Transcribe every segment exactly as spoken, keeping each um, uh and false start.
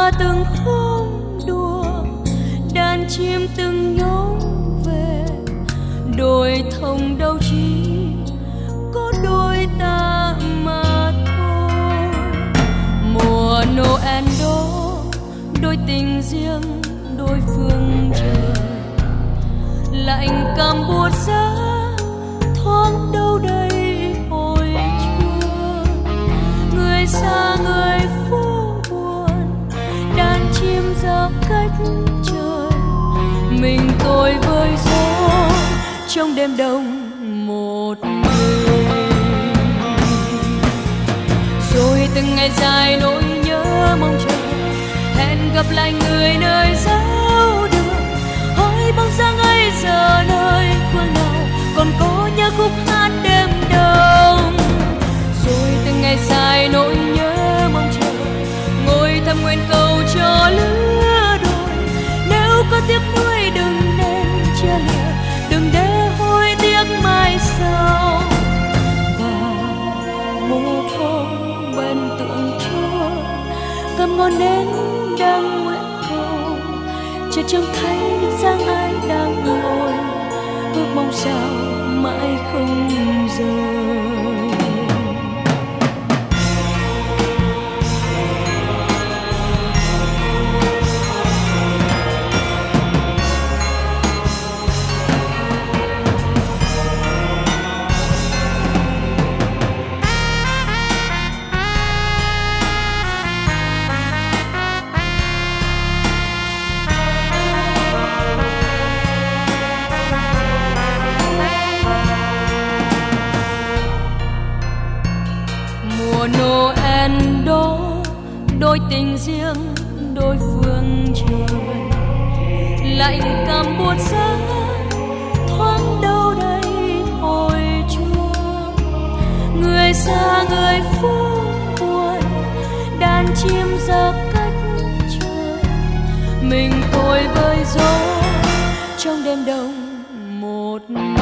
hoa từng khóm đùa, đàn chim từng nhóm về. Đồi thông đâu chỉ có đôi ta mà thôi. Mùa Noel đó đôi tình riêng đôi phương trời, lạnh cam buốt giá thoáng đâu đây hồi chuông. Người xa người phố buồn, đàn chim ra cách trời, mình tôi với gió trong đêm đông một mình. Rồi từng ngày dài nỗi nhớ mong chờ, hẹn gặp lại người nơi giáo đường. Hỏi bóng dáng ấy giờ nơi phương nào, còn có nhớ khúc hát đêm đông. Rồi từng ngày dài nỗi nhớ mong chờ, ngồi thầm nguyện cầu cho lứa đôi. Nếu có tiếc nuối đừng nên chia lìa, đừng để hối tiếc mai sau. Và một hôm bên tượng Chúa, cầm ngọn nến đang nguyện cầu, chợt trông thấy dáng ai đang ngồi, ước mong sao mãi không rời. Noel đó đôi tình riêng đôi phương trời, lạnh cam buốt giá thoáng đâu đây hồi chuông. Người xa người phố buồn, đàn chim ra cách trời, mình tôi với gió trong đêm đông một mình.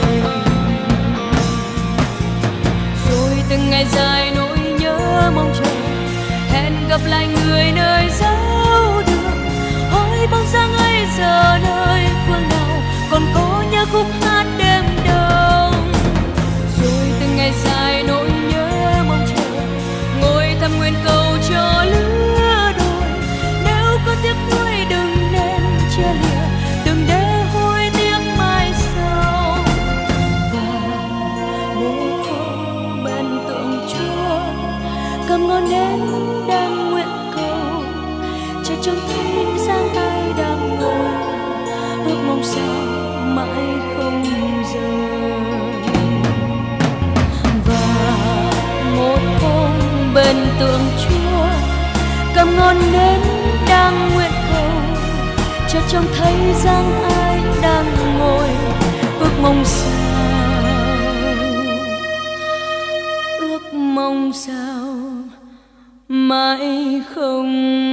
Rồi từng ngày dài nỗi nhớ mong chờ, hẹn gặp lại người nơi giáo đường. Hỏi bóng dáng ấy giờ nơi phương nào, còn có nhớ khúc hát đêm đông. Rồi từng ngày dài nỗi nhớ mong chờ, ngồi thầm nguyện cầu cho lứa đôi. Nếu có tiếc nuối đừng nên chia lìa, đừng để hối tiếc mai sau. Và một hôm bên tượng Chúa, cầm ngọn nến đang nguyện cầu, chợt trông thấy dáng ai đang ngồi, ước mong sao mãi không rời. Và một hôm bên tượng Chúa, cầm ngọn nến đang nguyện cầu, chợt trông thấy dáng ai đang ngồi, ước mong sao, ước mong sao mãi không